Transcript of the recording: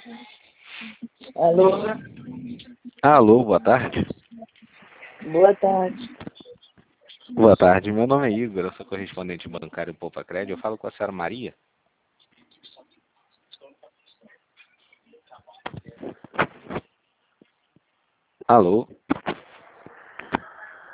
Alô? Alô, boa tarde. Boa tarde. Boa tarde, meu nome é Igor, eu sou correspondente bancário Poupa Crédito. Eu falo com a senhora Maria. Alô?